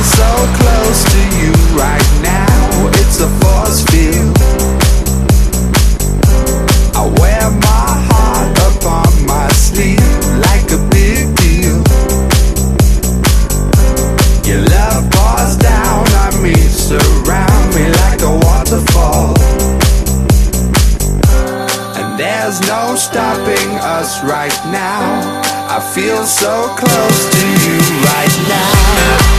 so close to you right now. It's a force field. I wear my heart upon my sleeve like a big deal. Your love pours down on me, surround me like a waterfall. And there's no stopping us right now. I feel so close to you right now.